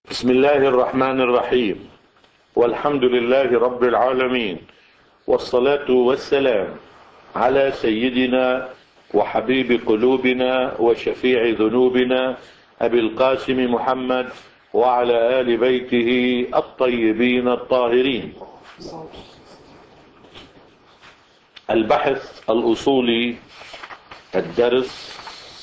بسم الله الرحمن الرحيم، والحمد لله رب العالمين، والصلاة والسلام على سيدنا وحبيب قلوبنا وشفيع ذنوبنا أبي القاسم محمد وعلى آل بيته الطيبين الطاهرين. البحث الأصولي، الدرس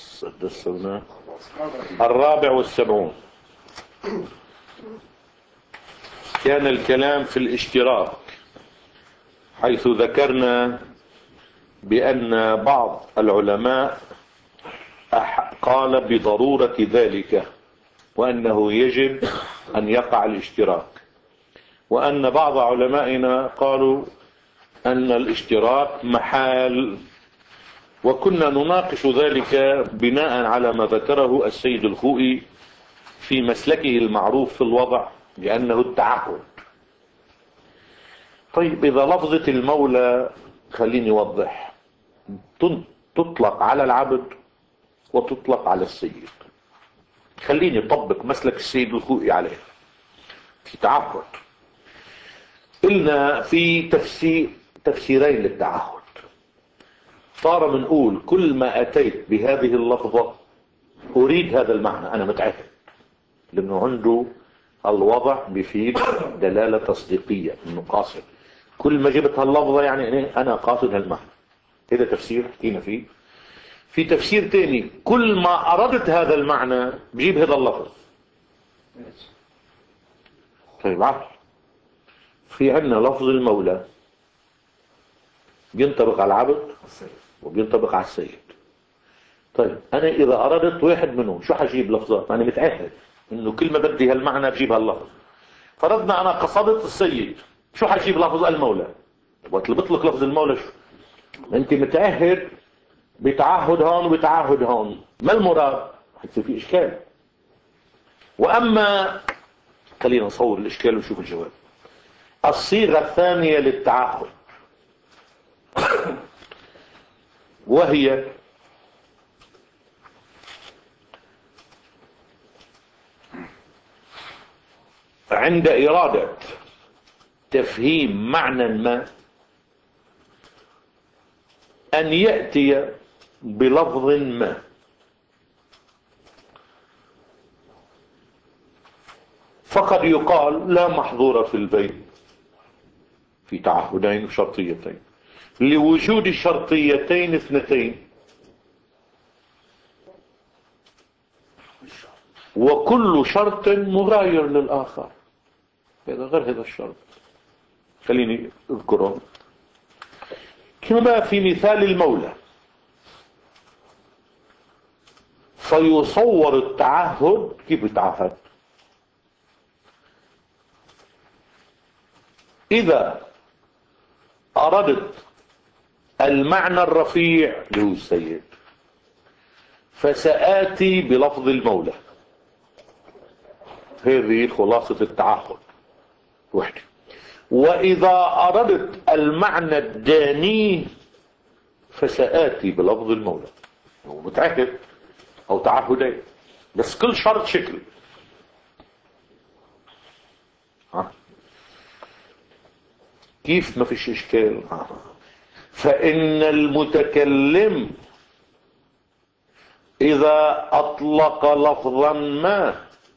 74. كان الكلام في الاشتراك، حيث ذكرنا بأن بعض العلماء قال بضرورة ذلك، وأنه يجب أن يقع الاشتراك، وأن بعض علمائنا قالوا أن الاشتراك محال، وكنا نناقش ذلك بناء على ما ذكره السيد الخوئي في مسلكه المعروف في الوضع لأنه التعهد. طيب، إذا لفظة المولى خليني أوضح، تطلق على العبد وتطلق على السيد. خليني أطبق مسلك السيد الخوئي عليه في تعهد. قلنا في تفسيرين للتعهد. صار بنقول كل ما أتيت بهذه اللفظة أريد هذا المعنى، أنا متعهد، لأنه عنده الوضع بفيد دلالة تصديقية إنه قاصد. كل ما جبت هاللفظة يعني أنا قاصد هالمعنى. هذا تفسير حكينا فيه. في تفسير تاني، كل ما أردت هذا المعنى بجيب هذا اللفظ. طيب، عقل. في عندنا لفظ المولى بينطبق على العبد وبينطبق على السيد. طيب، أنا إذا أردت واحد منهم شو حجيب لفظات؟ أنا متعهد إنه كل ما بدي هالمعنى بجيب هاللفظ. فرضنا أنا قصدت السيد، شو حجيب لفظ المولى؟ وقت اللي بطلق لفظ المولى شو؟ أنت متعهد بتعهد هون وبتعهد هون، ما المراد؟ حيصير في إشكال. وأما خلينا نصور الإشكال ونشوف الجواب. الصيغة الثانية للتعهد وهي عند إرادة تفهيم معنى ما أن يأتي بلفظ ما، فقد يقال لا محظور في البيت في تعهدين وشرطيتين لوجود شرطيتين اثنتين، وكل شرط مغاير للآخر. هذا غير هذا الشرط. خليني اذكره. كما في مثال المولى، فيصور التعهد كيف يتعهد؟ إذا أردت المعنى الرفيع اللي هو السيد فسآتي بلفظ المولى. هذه خلاصة التعهد وحده. وإذا أردت المعنى الداني فسآتي بلفظ المولى. هو متعهد أو تعهدين، بس كل شرط شكل. كيف ما فيش إشكال؟ فإن المتكلم إذا أطلق لفظا ما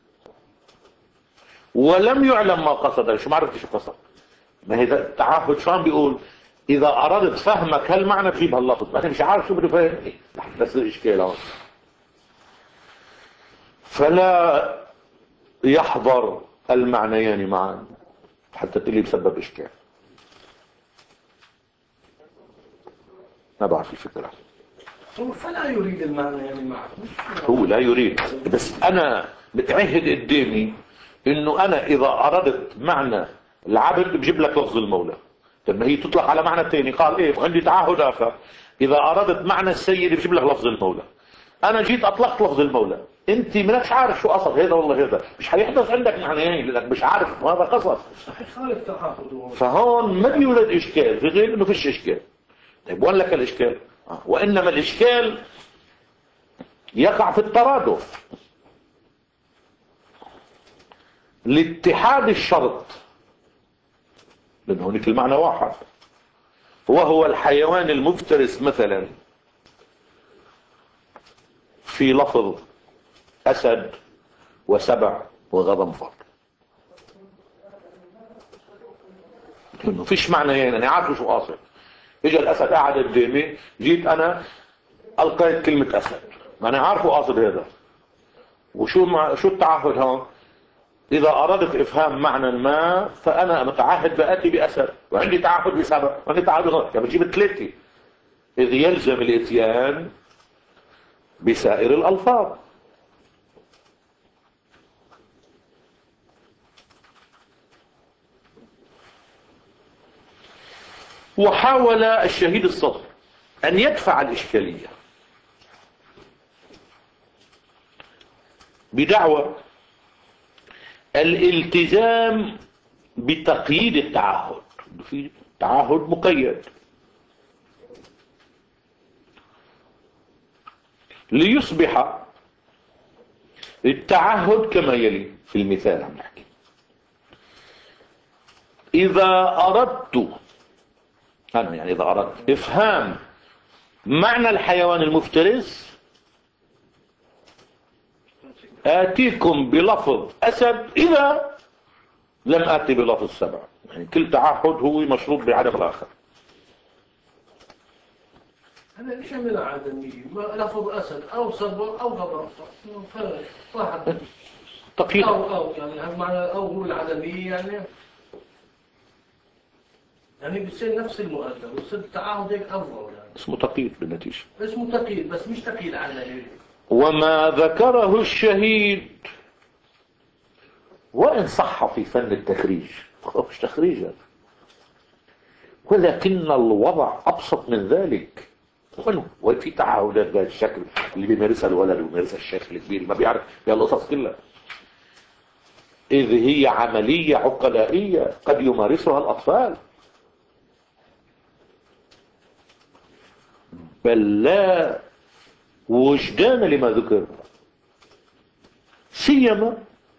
ولم يعلم ما قصد، شو ما عرفت شو قصد، ما هذا التعهد شو عم بيقول؟ إذا أردت فهمك هالمعنى بجيب هاللفظ، ما أنا مش عارف شو بده فهمني، بس الإشكال هون. فلا يحضر المعنيان معا حتى تقلي بسبب إشكال. ما بعرف الفكرة. هو فلا يريد المعنى يعني معه. هو لا يريد، بس أنا متعهد قدامي إنه أنا إذا أردت معنى العبد بجيب لك لفظ المولى. طب ما هي تطلق على معنى ثاني. قال إيه؟ عندي تعهد آخر، إذا أردت معنى السيد بجيب لك لفظ المولى. أنا جيت أطلقت لفظ المولى، أنت منكش عارف شو قصد هذا والله هذا، مش حيحدث عندك معنيين لأنك مش عارف هذا قصد. خالف تعهد. فهون ما بيولد إشكال، في غير إنه فيش إشكال. طيب، وين لك الإشكال؟ وإنما الإشكال يقع في الترادف. لاتحاد الشرط، لأن هناك المعنى واحد، وهو الحيوان المفترس مثلا في لفظ أسد وسبع وغضنفر، ما فيش معنى. يعني أنا عارف شو قاصد. إجا الأسد قاعد قدامي، جيت أنا ألقيت كلمة أسد، ما أنا عارفه قاصد هذا. شو التعهد هون؟ إذا أردت إفهام معنى ما فأنا متعهد بآتي بأسد، وعندي تعهد بسبع، وعندي تعهد بغضنفر، يعني بجيب ثلاثة، إذ يلزم الإتيان بسائر الألفاظ. وحاول الشهيد الصدر أن يدفع الإشكالية بدعوى الالتزام بتقييد التعهد، في تعهد مقيد، ليصبح التعهد كما يلي في المثال. عم نحكي إذا أردت إفهام معنى الحيوان المفترس آتيكم بلفظ أسد إذا لم آتي بلفظ سبع. يعني كل تعهد هو مشروط بعدم الآخر. أنا ليش أعملها عدمية؟ لفظ أسد أو سبع أو غضنفر، واحد تقييد أو يعني معنى أو هو العدمية، يعني بتصير نفس المؤدب، ويصير التعاهد هيك أفضل. يعني اسمه تقييد بالنتيجة، اسمه تقييد بس مش تقييد عدمي. وما ذكره الشهيد وإن صح في فن التخريج، مش تخريج هذا، ولكن الوضع أبسط من ذلك. وفي تعهدات بهذا الشكل اللي بيمارسها الولد وبيمارسها الشيخ الكبير ما بيعرف بها القصص كلها، إذ هي عملية عقلائية قد يمارسها الأطفال، بل لا وجدان لما ذكر، سيما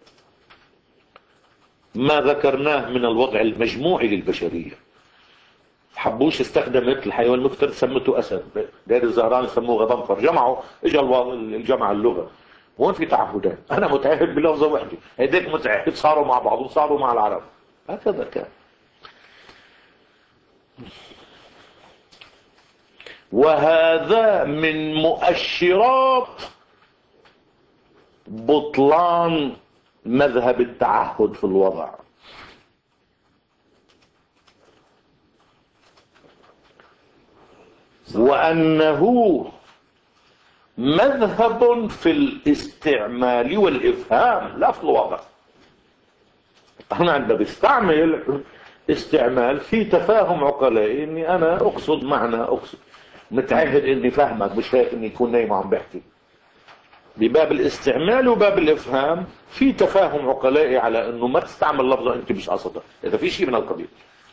ما ذكرناه من الوضع المجموعي للبشرية. حبوش استخدمت الحيوان المفترس سمته أسد، دير الزهران سموه غضنفر، جمعوا اجى الجمع اللغة. وين في تعهدات؟ أنا متعهد بلفظة واحدة، هيديك متعهد، صاروا مع بعض وصاروا مع العرب، هكذا كان. وهذا من مؤشرات بطلان مذهب التعهد في الوضع. وأنه مذهب في الاستعمال والإفهام لا في الوضع. احنا عندنا بيستعمل استعمال في تفاهم عقلائي، اني انا اقصد معنى، اقصد متعهد اني فاهمك، مش هيك اني يكون نايم وعم بحكي. بباب الاستعمال وباب الافهام في تفاهم عقلائي على انه ما تستعمل لفظة انت مش قصدها، اذا في شيء من القبيل.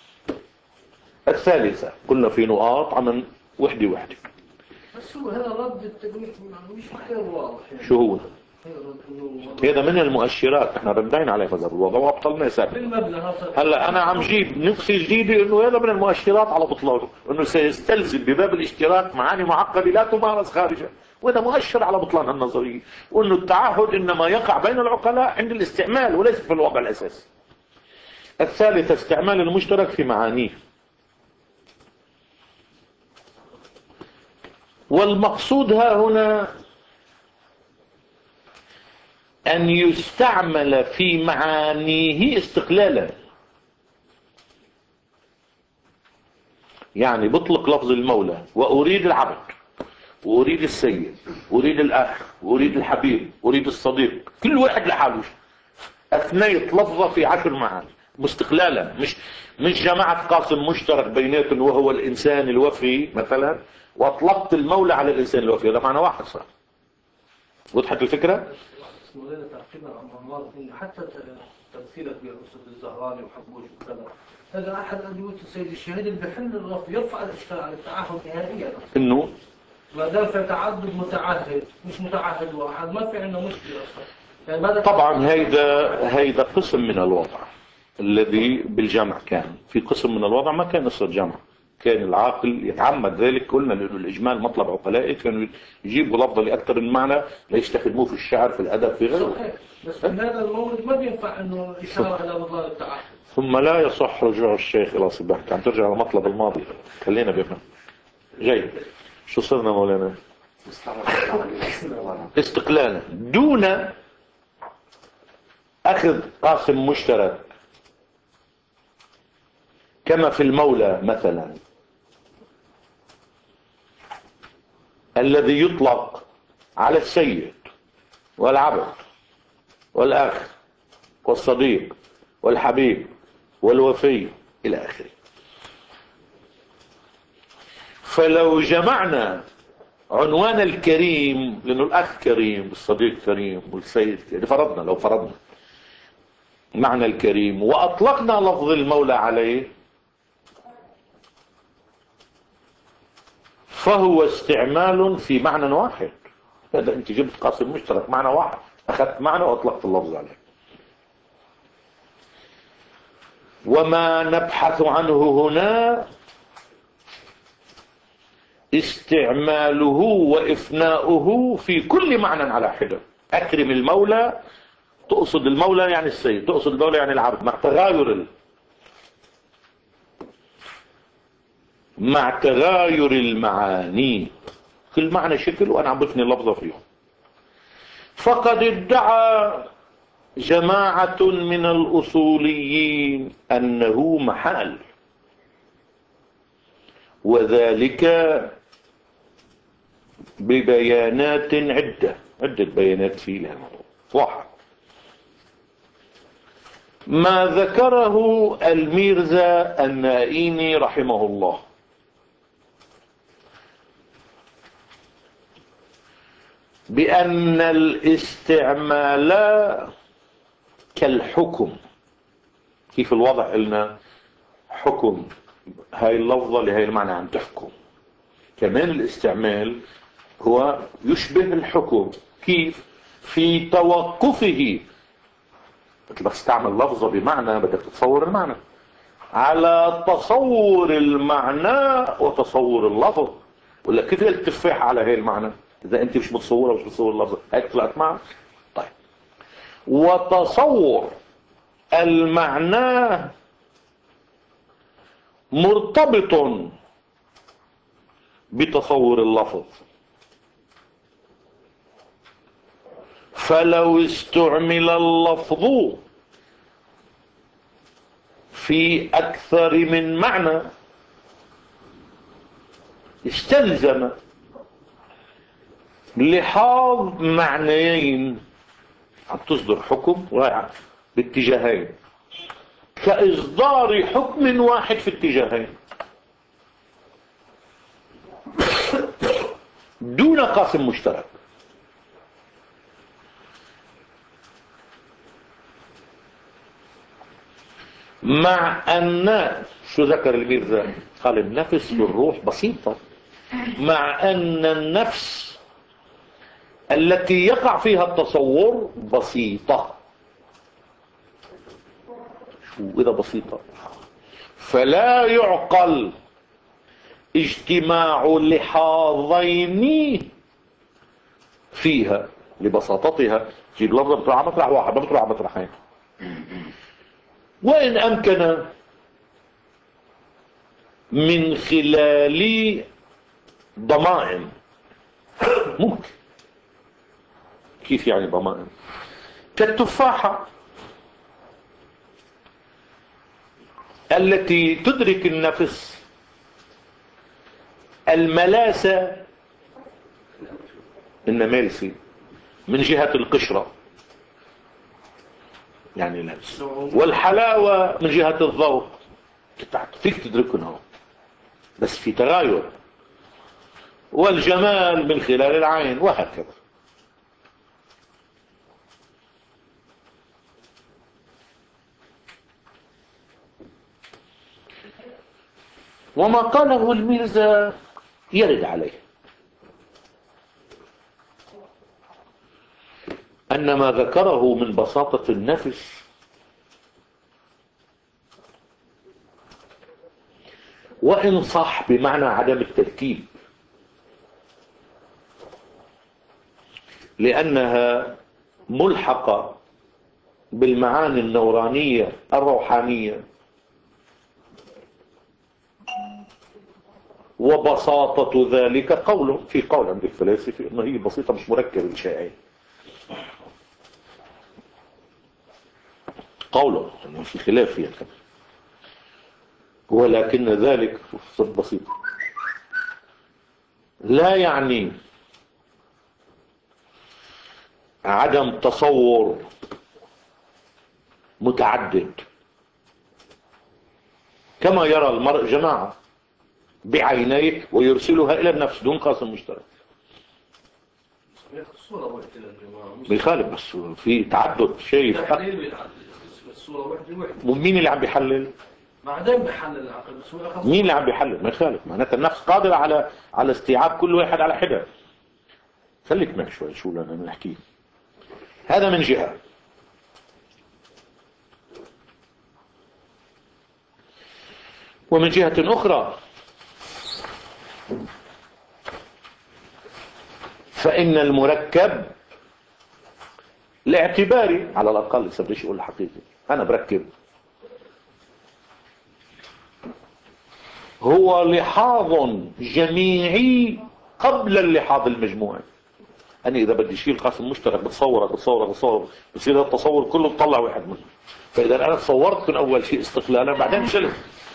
الثالثة قلنا في نقاط عمل وحدة وحدة. بس هو هذا رد التجميع مش غير واضح. يعني شو هو؟ هذا من المؤشرات، احنا ردينا عليه مذهب الوضع وابطلنا سابقا. هلا انا عم جيب نقصي جديده انه هذا من المؤشرات على بطلانه، انه سيستلزم بباب الاشتراك معاني معقده لا تمارس خارجا، وهذا مؤشر على بطلان النظريه، وانه التعهد انما يقع بين العقلاء عند الاستعمال وليس في الوضع الاساسي. الثالث استعمال المشترك في معانيه، والمقصود ها هنا أن يستعمل في معانيه استقلالا. يعني بطلق لفظ المولى وأريد العبد وأريد السيد وأريد الأخ وأريد الحبيب وأريد الصديق، كل واحد لحاله أثنيت لفظة في 10 معاني مستقلالا، مش جماعة قاسم مشترك بيناتهم وهو الإنسان الوفي مثلا، وأطلقت المولى على الإنسان الوفي، هذا معنى واحد صار. وضحت الفكرة؟ مولانا تعقيبا عن منظار إن حتى تمثيلك بالأسد الزهراني وحبوش وكذا، هذا أحد أدوية السيد الشهيد اللي بحل الرفض، يرفع الإشكال عن التعهد نهائيا. إنه ما دام في تعدد متعهد مش متعهد واحد ما في عندنا مشكلة أصلا. طبعا هيدا قسم من الوضع الذي بالجمع. كان في قسم من الوضع ما كان يصير جمع، كان العاقل يتعمد ذلك. قلنا لأنه الإجمال مطلب عقلائي، كانوا يجيبوا لفظة لأكثر المعنى ليستخدموه في الشعر، في الأدب، في غيره. صحيح، بس في هذا المورد ما بينفع انه اشاره الى مضار التعهد. ثم لا يصح رجوع الشيخ الى صباحك، عم ترجع لمطلب الماضي. خلينا بيفهم. جيد. شو صرنا مولانا؟ استقلالا دون اخذ قاسم مشترك، كما في المولى مثلا الذي يطلق على السيد والعبد والأخ والصديق والحبيب والوفي إلى آخره. فلو جمعنا عنوان الكريم، لأنه الأخ كريم والصديق كريم والسيد كريم، لو فرضنا معنى الكريم وأطلقنا لفظ المولى عليه، فهو استعمال في معنى واحد. هذا انت جبت قاسم مشترك معنى واحد، اخذت معنى واطلقت اللفظ عليه. وما نبحث عنه هنا استعماله وافناؤه في كل معنى على حدة. اكرم المولى، تقصد المولى يعني السيد، تقصد المولى يعني العبد، مع تغاير المعاني. كل معنى شكل وانا عم بفني اللفظة فيهم. فقد ادعى جماعة من الأصوليين أنه محال، وذلك ببيانات عدة بيانات في لها. واحد، ما ذكره الميرزا النائيني رحمه الله بأن الاستعمال كالحكم. كيف الوضع؟ قلنا حكم، هاي اللفظة لهاي المعنى عم تحكم. كمان الاستعمال هو يشبه الحكم. كيف؟ في توقفه. انت بس تستعمل لفظة بمعنى بدك تتصور المعنى، على تصور المعنى وتصور اللفظ. ولا كيف التفاح على هاي المعنى اذا انت مش متصوره مش متصور اللفظ؟ هيك طلعت معك. طيب، وتصور المعنى مرتبط بتصور اللفظ. فلو استعمل اللفظ في أكثر من معنى استلزم لحاظ معنيين. عم تصدر حكم رائع باتجاهين، كإصدار حكم واحد في اتجاهين دون قاسم مشترك. مع أن شو ذكر الميرزا؟ قال النفس والروح بسيطة. مع أن النفس التي يقع فيها التصور بسيطة. شو إذا بسيطة؟ فلا يعقل اجتماع لحاظين فيها لبساطتها. جيب لفظة بتروح على مطرح واحد، ما بتروح على مطرحين. وإن أمكن من خلال ضمائم ممكن. كيف يعني ضمائم؟ كالتفاحة التي تدرك النفس الملاسة النمالسي من جهة القشرة يعني لمس، والحلاوة من جهة الذوق فيك تدركهم بس في تغاير، والجمال من خلال العين، وهكذا. وما قاله الميرزا يرد عليه أن ما ذكره من بساطة النفس وإن صح بمعنى عدم التركيب، لأنها ملحقة بالمعاني النورانية الروحانية، وبساطة ذلك قول في قول عند الفلاسفة أنه هي بسيطة مش مركبة الشيئين، قوله أنه في خلاف فيها، ولكن ذلك بسيط لا يعني عدم تصور متعدد كما يرى المرء جماعة بعينيه ويرسلها إلى النفس دون قاسم مشترك. بيخالف بس في تعدد شيء. ومين اللي عم بيحلل؟ بعدين بيحلل العقل بس هو مين اللي عم بيحلل؟ ما يخالف، معناتها النفس قادرة على استيعاب كل واحد على حدة. خليك معي شوي شو لنا نحكي. هذا من جهة. ومن جهة أخرى فإن المركب لاعتباري على الأقل، لسه بديش أقول الحقيقة، أنا بركب هو لحاظ جميعي قبل اللحاظ المجموعي. أنا إذا بدي شيء القاسم مشترك بتصور بصير هذا التصور كله بطلع واحد منه. فإذا أنا تصورت من أول شيء استقلالا بعدين شلت.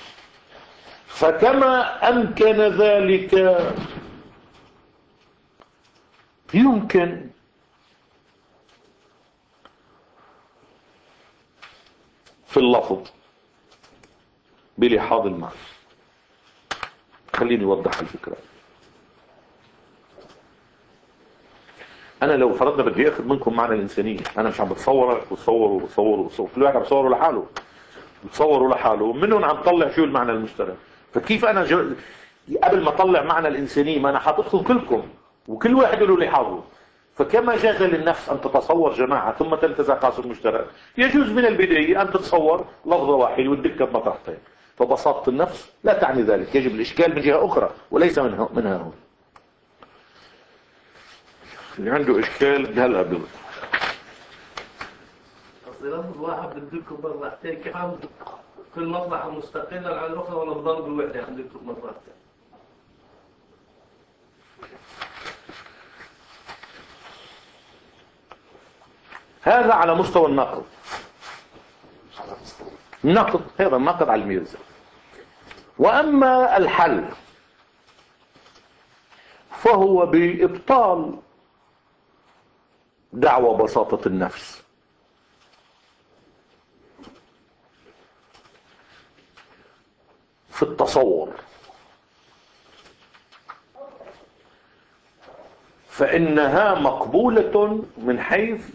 فكما أمكن ذلك يمكن في اللفظ بلحاظ المعنى. خليني أوضح الفكرة. أنا لو فرضنا بدي أخذ منكم معنى الإنسانية، أنا مش عم بتصورك وتصور كل واحد عم بتصوره لحاله، بتصوره لحاله، ومنهم عم طلع شو المعنى المشترك. فكيف أنا قبل ما أطلع معنى الإنسانية ما أنا حاططكم كلكم وكل واحد له لحاظه. فكما جاز للنفس أن تتصور جماعة ثم تنتزع قاسم مشترك، يجوز من البداية أن تتصور لفظة واحدة وتدكها بمطرحتين. فبساطة النفس لا تعني ذلك، يجب الإشكال من جهة أخرى وليس منها هون. اللي عنده إشكال هلا بيض. أصل لفظ واحد بدكم مطرحتين، كيف عم كل مطرحة مستقلة عن الأخرى ولا بضرب الوحدة عندكم مطرحتين؟ هذا على مستوى النقد. هذا النقد على الميزة. وأما الحل فهو بإبطال دعوى بساطة النفس. في التصور فإنها مقبولة من حيث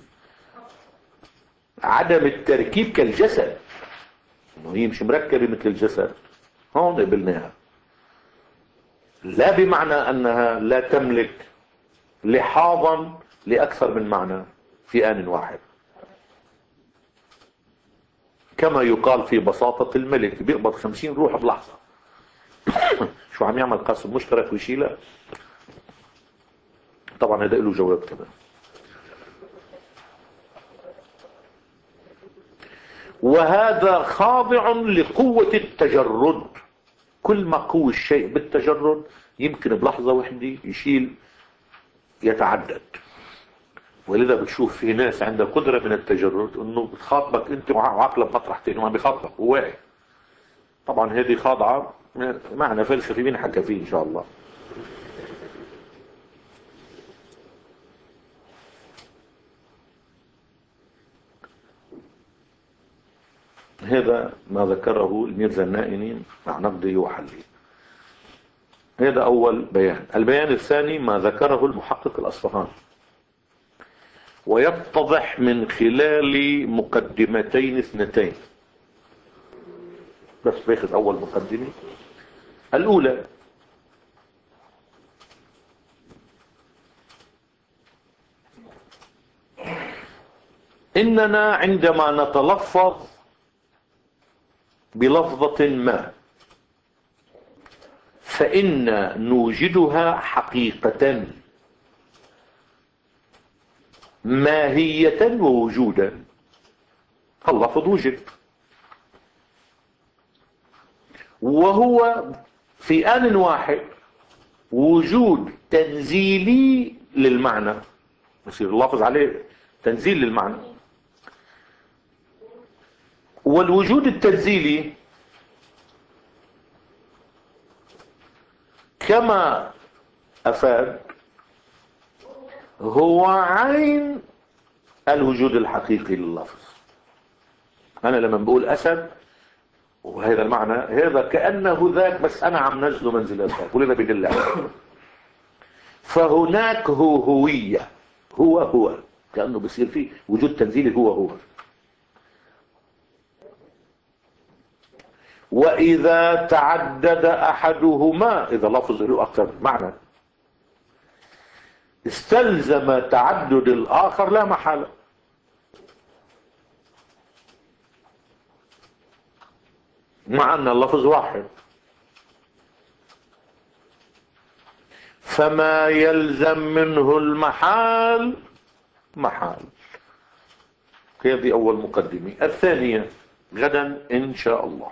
عدم التركيب كالجسد، انه هي مش مركبة مثل الجسد، هون قبلناها. لا بمعنى انها لا تملك لحاظا لأكثر من معنى في آن واحد، كما يقال في بساطة الملك بيقبض 50 روح بلحظة. شو عم يعمل قاسم مشترك ويشيلها؟ طبعا هذا له جواب كمان. وهذا خاضع لقوة التجرد. كل ما قوي الشيء بالتجرد يمكن بلحظة واحدة يشيل يتعدد. ولذا بتشوف في ناس عندها قدرة من التجرد انه بتخاطبك انت وعقلك مطرحتين وعم بيخاطبك وواعي. طبعا هذه خاضعة معنى فلسفي مين حكى فيه ان شاء الله. هذا ما ذكره الميرزا النائني مع نقده وحله. هذا أول بيان. البيان الثاني ما ذكره المحقق الأصفهاني، ويتضح من خلال مقدمتين اثنتين. بس باخذ أول مقدمة. الأولى إننا عندما نتلفظ بلفظة ما فإن نوجدها حقيقة ماهية ووجودا. اللفظ وجد، وهو في آن واحد وجود تنزيلي للمعنى، يصير اللفظ عليه تنزيل للمعنى. والوجود التنزيلي كما أفاد هو عين الوجود الحقيقي لللفظ. أنا لما بقول أسد وهذا المعنى، هذا كأنه ذاك، بس أنا عم نزله منزل الذاك ولذا بدل عليه. فهناك هوية، هو كأنه بصير فيه وجود تنزيلي هو. وإذا تعدد أحدهما، إذا لفظ له أكثر معنى، استلزم تعدد الآخر لا محالة. مع أن اللفظ واحد، فما يلزم منه المحال محال. هذه أول مقدمة. الثانية غدا إن شاء الله.